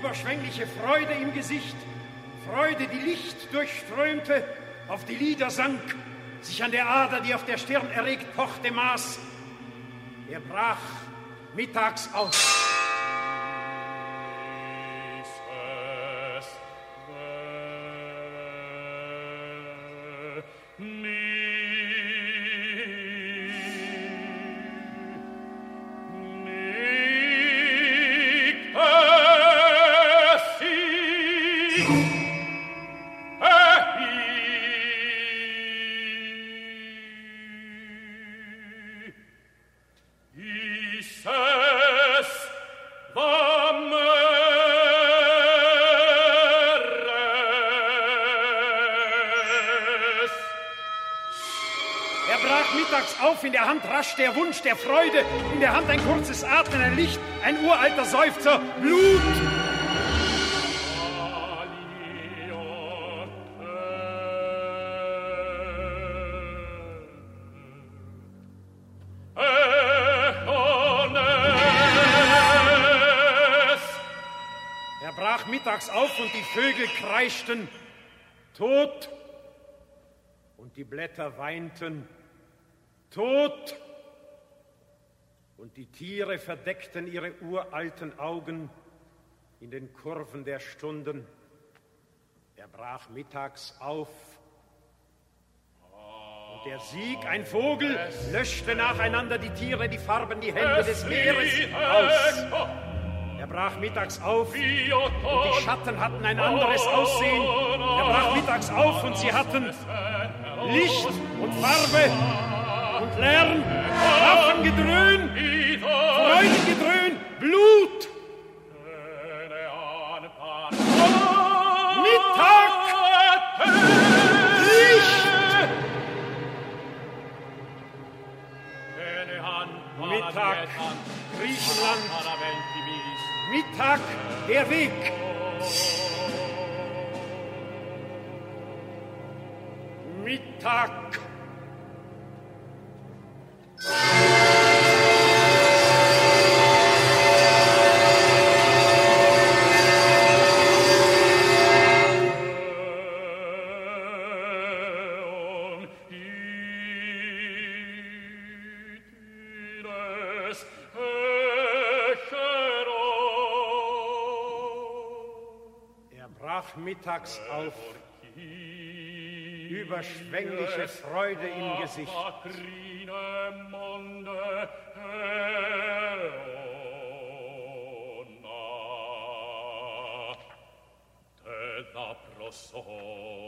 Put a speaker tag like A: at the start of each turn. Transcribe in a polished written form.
A: Überschwängliche Freude im Gesicht, Freude, die Licht durchströmte, auf die Lider sank, sich an der Ader, die auf der Stirn erregt pochte, maß. Er brach mittags aus. In der Hand rasch der Wunsch der Freude, in der Hand ein kurzes Atmen, ein Licht, ein uralter Seufzer, Blut. Er brach mittags auf und die Vögel kreischten, tot, und die Blätter weinten, tot, und die Tiere verdeckten ihre uralten Augen in den Kurven der Stunden. Er brach mittags auf, und der Sieg, ein Vogel, löschte nacheinander die Tiere, die Farben, die Hände des Meeres aus. Er brach mittags auf, und die Schatten hatten ein anderes Aussehen. Er brach mittags auf, und sie hatten Licht und Farbe und Lärm, Waffengedröhn, Freudengedröhn, Blut. Mittag, Licht. Mittag, Griechenland. Mittag, der Weg. Mittag. Mittags auf, überschwängliche Freude im Gesicht.
B: Della